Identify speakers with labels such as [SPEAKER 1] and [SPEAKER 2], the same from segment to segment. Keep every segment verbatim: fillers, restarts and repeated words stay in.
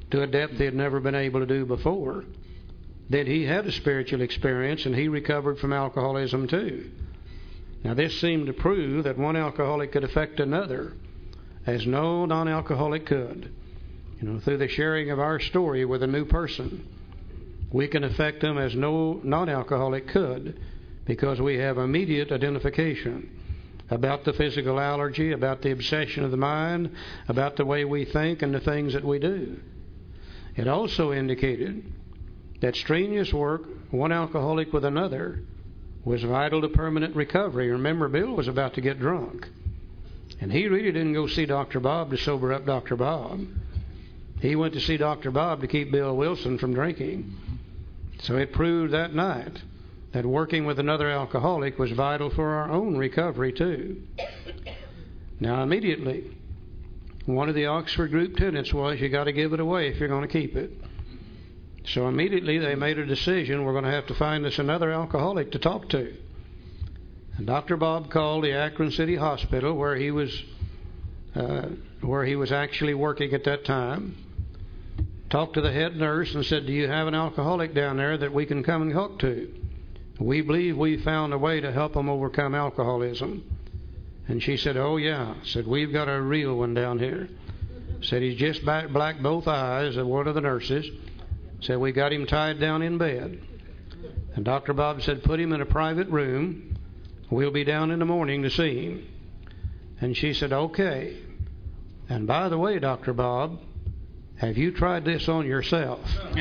[SPEAKER 1] to a depth he had never been able to do before. Then he had a spiritual experience, and he recovered from alcoholism too. Now this seemed to prove that one alcoholic could affect another, as no non-alcoholic could. You know, through the sharing of our story with a new person, we can affect them as no non-alcoholic could, because we have immediate identification about the physical allergy, about the obsession of the mind, about the way we think and the things that we do. It also indicated that strenuous work, one alcoholic with another, was vital to permanent recovery. Remember, Bill was about to get drunk, and he really didn't go see Doctor Bob to sober up Doctor Bob. He went to see Doctor Bob to keep Bill Wilson from drinking. So it proved that night that working with another alcoholic was vital for our own recovery too. Now immediately, one of the Oxford group tenets was you got to give it away if you're going to keep it. So immediately they made a decision, we're going to have to find us another alcoholic to talk to. And Doctor Bob called the Akron City Hospital, where he was uh, where he was actually working at that time, talked to the head nurse and said, do you have an alcoholic down there that we can come and talk to? We believe we found a way to help them overcome alcoholism. And she said, oh yeah. Said, we've got a real one down here. Said, he's just black both eyes, of one of the nurses. Said, we got him tied down in bed. And Doctor Bob said, put him in a private room. We'll be down in the morning to see him. And she said, okay. And by the way, Doctor Bob, have you tried this on yourself?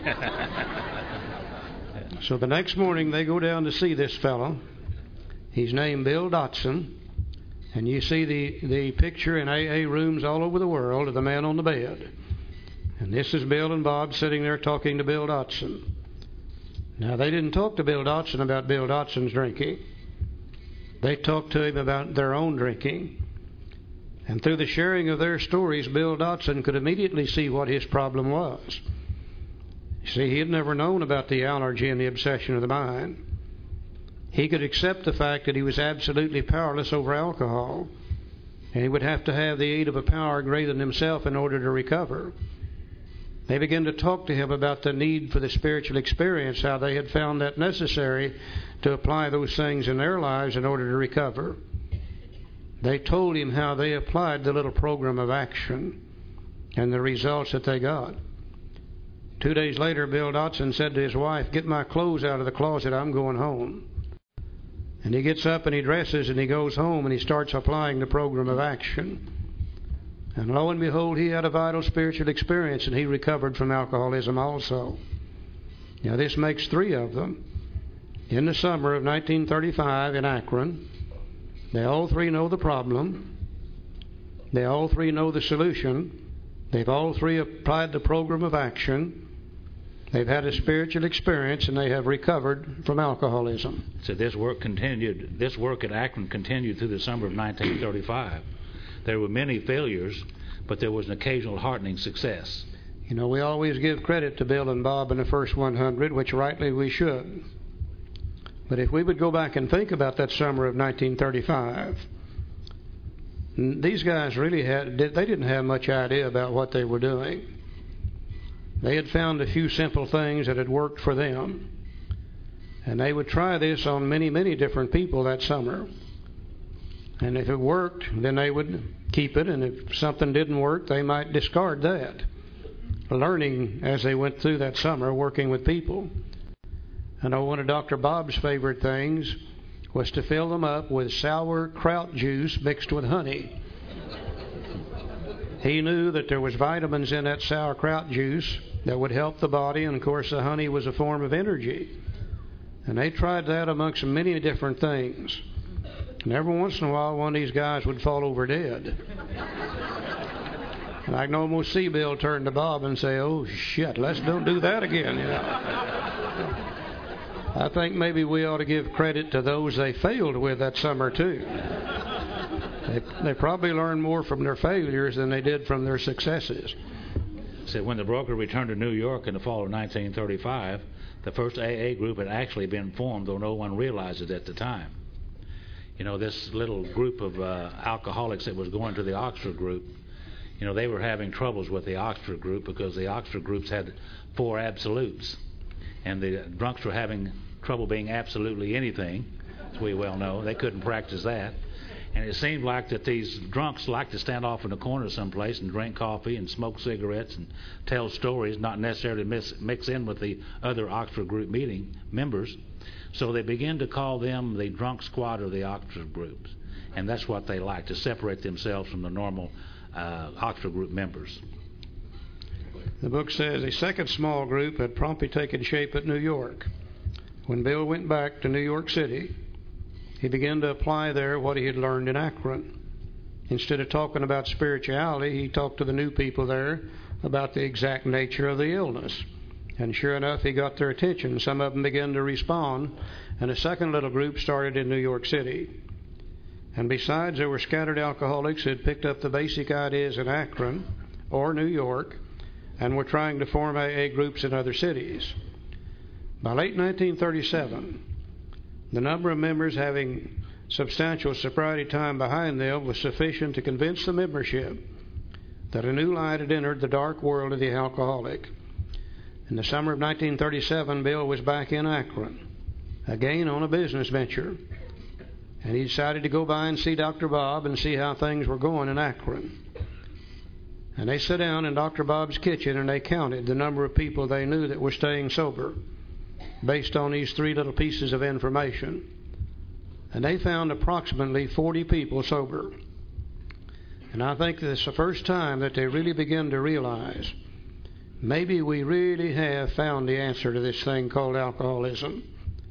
[SPEAKER 1] So the next morning they go down to see this fellow. He's named Bill Dotson. And you see the, the picture in A A rooms all over the world of the man on the bed. And this is Bill and Bob sitting there talking to Bill Dotson. Now, they didn't talk to Bill Dotson about Bill Dotson's drinking. They talked to him about their own drinking. And through the sharing of their stories, Bill Dotson could immediately see what his problem was. You see, he had never known about the allergy and the obsession of the mind. He could accept the fact that he was absolutely powerless over alcohol, and he would have to have the aid of a power greater than himself in order to recover. They began to talk to him about the need for the spiritual experience, how they had found that necessary to apply those things in their lives in order to recover. They told him how they applied the little program of action and the results that they got. Two days later, Bill Dotson said to his wife, get my clothes out of the closet, I'm going home. And he gets up and he dresses and he goes home and he starts applying the program of action. And lo and behold, he had a vital spiritual experience, and he recovered from alcoholism also. Now this makes three of them. In the summer of nineteen thirty-five in Akron, they all three know the problem. They all three know the solution. They've all three applied the program of action. They've had a spiritual experience, and they have recovered from alcoholism.
[SPEAKER 2] So this work continued. This work at Akron continued through the summer of nineteen thirty-five. There were many failures, but there was an occasional heartening success.
[SPEAKER 1] You know, we always give credit to Bill and Bob in the first one hundred, which rightly we should. But if we would go back and think about that summer of nineteen thirty-five, these guys really had, they didn't have much idea about what they were doing. They had found a few simple things that had worked for them. And they would try this on many, many different people that summer. And if it worked, then they would keep it. And if something didn't work, they might discard that. Learning as they went through that summer, working with people. I know one of Doctor Bob's favorite things was to fill them up with sour kraut juice mixed with honey. He knew that there was vitamins in that sauerkraut juice that would help the body, and of course the honey was a form of energy. And they tried that amongst many different things. And every once in a while, one of these guys would fall over dead. And I can almost see Bill turn to Bob and say, oh, shit, let's don't do that again. You know? I think maybe we ought to give credit to those they failed with that summer, too. They, they probably learned more from their failures than they did from their successes.
[SPEAKER 2] So when the broker returned to New York in the fall of nineteen thirty-five, the first A A group had actually been formed, though no one realized it at the time. You know, this little group of uh, alcoholics that was going to the Oxford group, you know, they were having troubles with the Oxford group because the Oxford groups had four absolutes, and the drunks were having trouble being absolutely anything, as we well know. They couldn't practice that. And it seemed like that these drunks liked to stand off in a corner someplace and drink coffee and smoke cigarettes and tell stories, not necessarily mix, mix in with the other Oxford group meeting members. So they began to call them the drunk squad or the Oxford groups. And that's what they liked, to separate themselves from the normal uh, Oxford group members.
[SPEAKER 1] The book says a second small group had promptly taken shape at New York. When Bill went back to New York City, he began to apply there what he had learned in Akron. Instead of talking about spirituality, he talked to the new people there about the exact nature of the illness. And sure enough, he got their attention. Some of them began to respond, and a second little group started in New York City. And besides, there were scattered alcoholics who had picked up the basic ideas in Akron or New York and were trying to form A A groups in other cities. By late nineteen thirty-seven, the number of members having substantial sobriety time behind them was sufficient to convince the membership that a new light had entered the dark world of the alcoholic. In the summer of nineteen thirty-seven, Bill was back in Akron, again on a business venture, and he decided to go by and see Doctor Bob and see how things were going in Akron. And they sat down in Doctor Bob's kitchen and they counted the number of people they knew that were staying sober based on these three little pieces of information. And they found approximately forty people sober. And I think this is the first time that they really began to realize maybe we really have found the answer to this thing called alcoholism.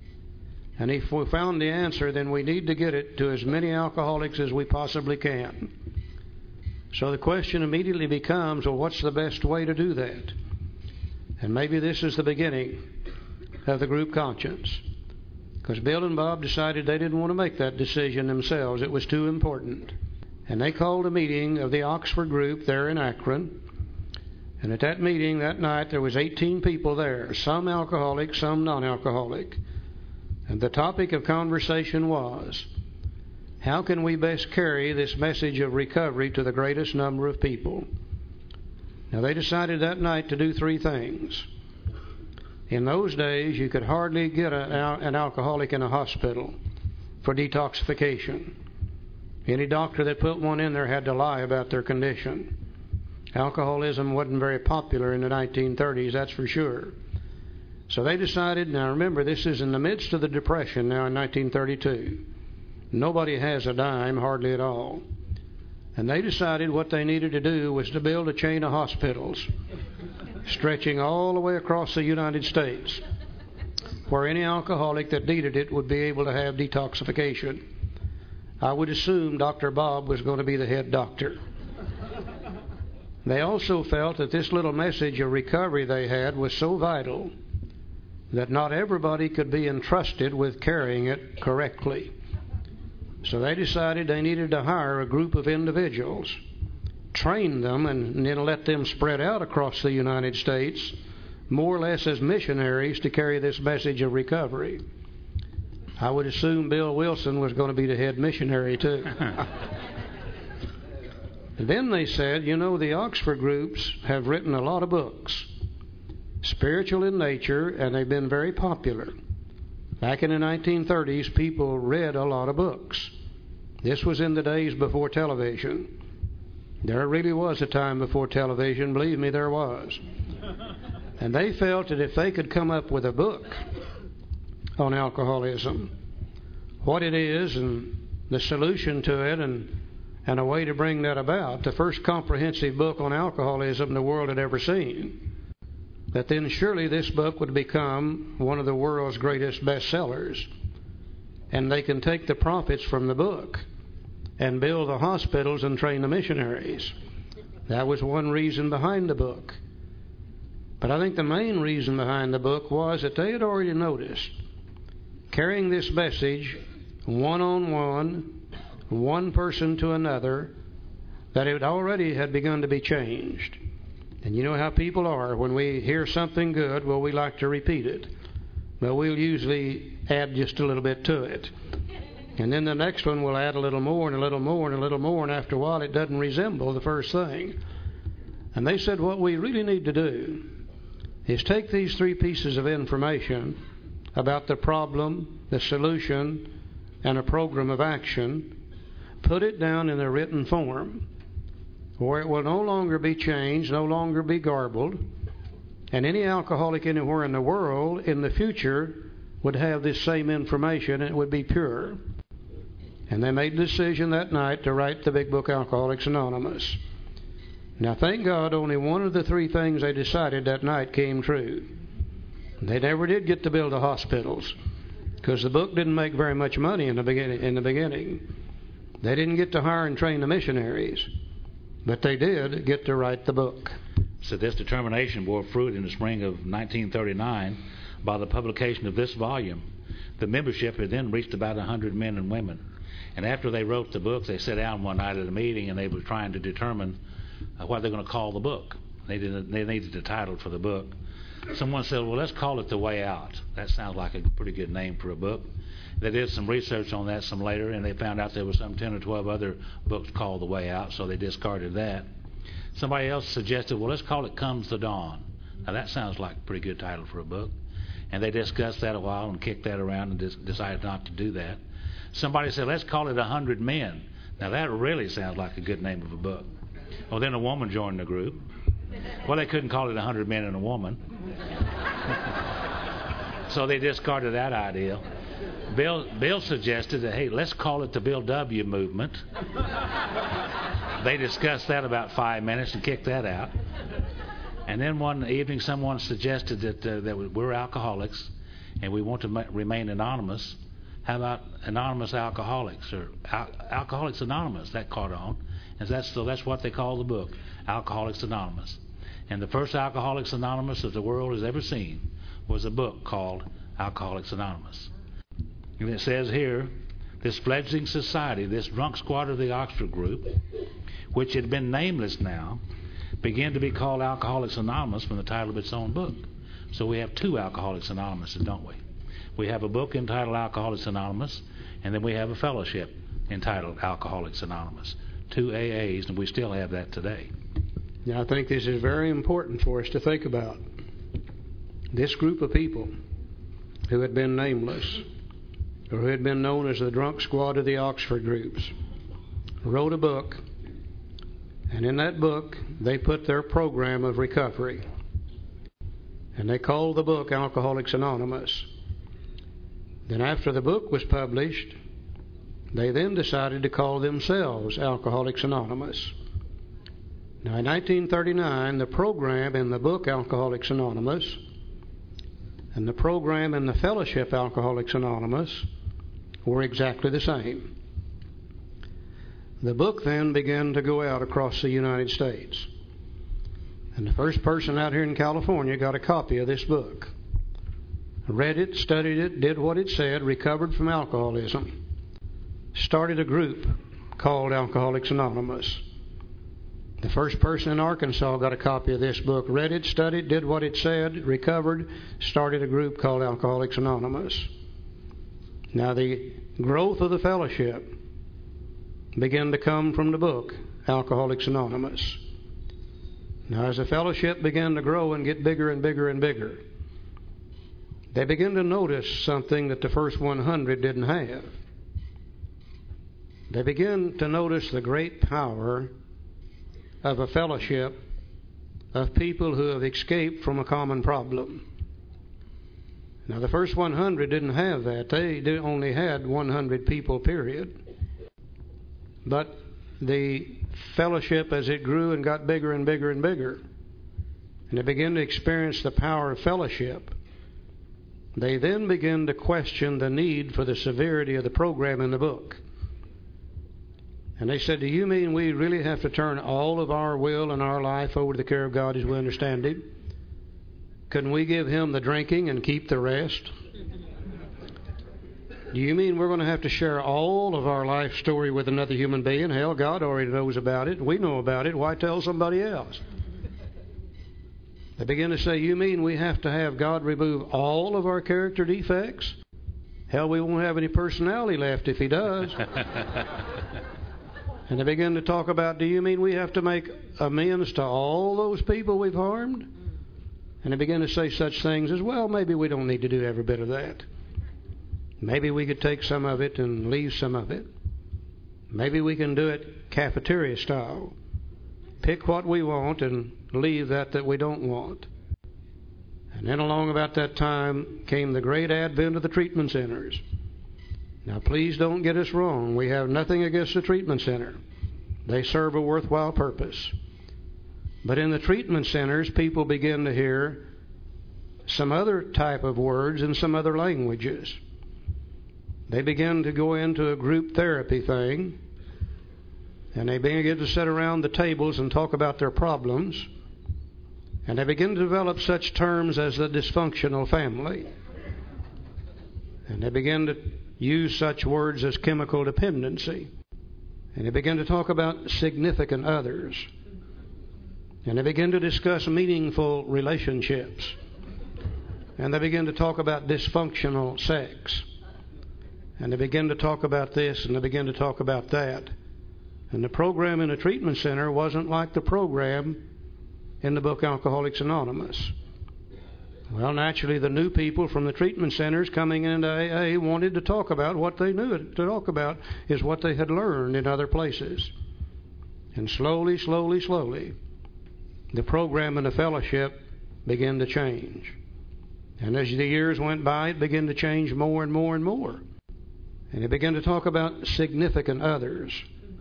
[SPEAKER 1] And if we found the answer, then we need to get it to as many alcoholics as we possibly can. So the question immediately becomes, well, what's the best way to do that? And maybe this is the beginning of the group conscience. Because Bill and Bob decided they didn't want to make that decision themselves. It was too important. And they called a meeting of the Oxford group there in Akron. And at that meeting that night, there was eighteen people there, some alcoholic, some non-alcoholic. And the topic of conversation was, how can we best carry this message of recovery to the greatest number of people? Now, they decided that night to do three things. In those days, you could hardly get a, an alcoholic in a hospital for detoxification. Any doctor that put one in there had to lie about their condition. Alcoholism wasn't very popular in the nineteen thirties, that's for sure. So they decided, now remember, this is in the midst of the Depression now in nineteen thirty-two. Nobody has a dime, hardly at all. And they decided what they needed to do was to build a chain of hospitals stretching all the way across the United States, where any alcoholic that needed it would be able to have detoxification. I would assume Doctor Bob was going to be the head doctor. They also felt that this little message of recovery they had was so vital that not everybody could be entrusted with carrying it correctly. So they decided they needed to hire a group of individuals, train them, and then let them spread out across the United States, more or less as missionaries, to carry this message of recovery. I would assume Bill Wilson was going to be the head missionary too. Then they said, you know, the Oxford groups have written a lot of books, spiritual in nature, and they've been very popular. Back in the nineteen thirties, people read a lot of books. This was in the days before television. There really was a time before television, believe me, there was. And they felt that if they could come up with a book on alcoholism, what it is and the solution to it, and and a way to bring that about, the first comprehensive book on alcoholism the world had ever seen, that then surely this book would become one of the world's greatest bestsellers. And they can take the profits from the book and build the hospitals and train the missionaries. That was one reason behind the book. But I think the main reason behind the book was that they had already noticed, carrying this message one-on-one, one person to another, that it already had begun to be changed. And you know how people are. When we hear something good, well, we like to repeat it. But we'll usually add just a little bit to it. And then the next one will add a little more and a little more and a little more, and after a while it doesn't resemble the first thing. And they said, what we really need to do is take these three pieces of information about the problem, the solution, and a program of action, put it down in a written form where it will no longer be changed, no longer be garbled, and any alcoholic anywhere in the world in the future would have this same information and it would be pure. And they made the decision that night to write the big book, Alcoholics Anonymous. Now, thank God, only one of the three things they decided that night came true. They never did get to build the hospitals, because the book didn't make very much money in the beginning. In the beginning, they didn't get to hire and train the missionaries, but they did get to write the book.
[SPEAKER 2] So this determination bore fruit in the spring of nineteen thirty-nine by the publication of this volume. The membership had then reached about one hundred men and women. And after they wrote the book, they sat down one night at a meeting and they were trying to determine uh, what they're going to call the book. They didn't. They needed a title for the book. Someone said, well, let's call it The Way Out. That sounds like a pretty good name for a book. They did some research on that some later, and they found out there were some ten or twelve other books called The Way Out, so they discarded that. Somebody else suggested, well, let's call it Comes the Dawn. Now, that sounds like a pretty good title for a book. And they discussed that a while and kicked that around and dis- decided not to do that. Somebody said, let's call it A Hundred Men. Now, that really sounds like a good name of a book. Well, then a woman joined the group. Well, they couldn't call it A Hundred Men and a Woman. So they discarded that idea. Bill, Bill suggested that, hey, let's call it the Bill W. Movement. They discussed that about five minutes and kicked that out. And then one evening someone suggested that, uh, that we're alcoholics and we want to ma- remain anonymous. How about Anonymous Alcoholics, or Al- Alcoholics Anonymous? That caught on. And that's, so that's what they call the book, Alcoholics Anonymous. And the first Alcoholics Anonymous that the world has ever seen was a book called Alcoholics Anonymous. And it says here, this fledgling society, this drunk squad of the Oxford group, which had been nameless now, began to be called Alcoholics Anonymous from the title of its own book. So we have two Alcoholics Anonymous, don't we? We have a book entitled Alcoholics Anonymous, and then we have a fellowship entitled Alcoholics Anonymous. Two A As, and we still have that today.
[SPEAKER 1] Now, I think this is very important for us to think about. This group of people who had been nameless, or who had been known as the drunk squad of the Oxford groups, wrote a book, and in that book they put their program of recovery. And they called the book Alcoholics Anonymous. Then after the book was published, they then decided to call themselves Alcoholics Anonymous. Now, in nineteen thirty-nine, the program in the book Alcoholics Anonymous and the program in the fellowship Alcoholics Anonymous were exactly the same. The book then began to go out across the United States. And the first person out here in California got a copy of this book. Read it, studied it, did what it said, recovered from alcoholism. Started a group called Alcoholics Anonymous. The first person in Arkansas got a copy of this book, read it, studied, did what it said, recovered, started a group called Alcoholics Anonymous. Now, the growth of the fellowship began to come from the book Alcoholics Anonymous. Now, as the fellowship began to grow and get bigger and bigger and bigger, they began to notice something that the first one hundred didn't have. They began to notice the great power of a fellowship of people who have escaped from a common problem. Now, the first one hundred didn't have that. They only had one hundred people, period. But the fellowship, as it grew and got bigger and bigger and bigger, and they began to experience the power of fellowship, they then began to question the need for the severity of the program in the book. And they said, do you mean we really have to turn all of our will and our life over to the care of God as we understand Him? Couldn't we give Him the drinking and keep the rest? Do you mean we're going to have to share all of our life story with another human being? Hell, God already knows about it. We know about it. Why tell somebody else? They begin to say, you mean we have to have God remove all of our character defects? Hell, we won't have any personality left if He does. And they begin to talk about, do you mean we have to make amends to all those people we've harmed? And they begin to say such things as, well, maybe we don't need to do every bit of that. Maybe we could take some of it and leave some of it. Maybe we can do it cafeteria style. Pick what we want and leave that that we don't want. And then along about that time came the great advent of the treatment centers. Now please don't get us wrong. We have nothing against the treatment center. They serve a worthwhile purpose. But in the treatment centers, people begin to hear some other type of words and some other languages. They begin to go into a group therapy thing, and they begin to sit around the tables and talk about their problems, and they begin to develop such terms as the dysfunctional family. And they begin to use such words as chemical dependency. And they begin to talk about significant others. And they begin to discuss meaningful relationships. And they begin to talk about dysfunctional sex. And they begin to talk about this and they begin to talk about that. And the program in a treatment center wasn't like the program in the book Alcoholics Anonymous. Well, naturally, the new people from the treatment centers coming into A A wanted to talk about what they knew to talk about is what they had learned in other places. And slowly, slowly, slowly, the program and the fellowship began to change. And as the years went by, it began to change more and more and more. And they began to talk about significant others.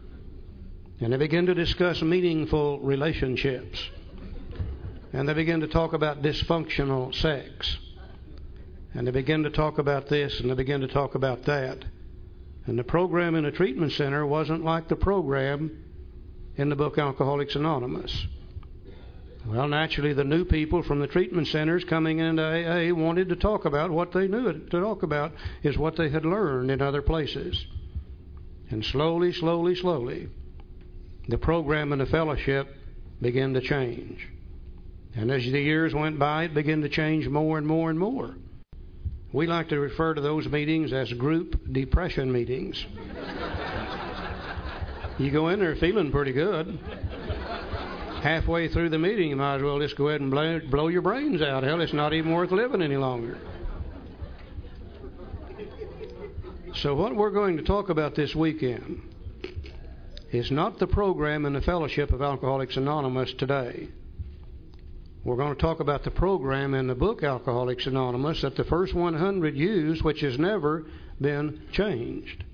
[SPEAKER 1] And they began to discuss meaningful relationships. And they begin to talk about dysfunctional sex. And they begin to talk about this and they begin to talk about that. And the program in a treatment center wasn't like the program in the book Alcoholics Anonymous. Well, naturally, the new people from the treatment centers coming into A A wanted to talk about what they knew to talk about is what they had learned in other places. And slowly, slowly, slowly, the program and the fellowship began to change. And as the years went by, it began to change more and more and more. We like to refer to those meetings as group depression meetings. You go in there feeling pretty good. Halfway through the meeting, you might as well just go ahead and blow, blow your brains out. Hell, it's not even worth living any longer. So what we're going to talk about this weekend is not the program and the fellowship of Alcoholics Anonymous today. We're going to talk about the program in the book Alcoholics Anonymous that the first one hundred used, which has never been changed.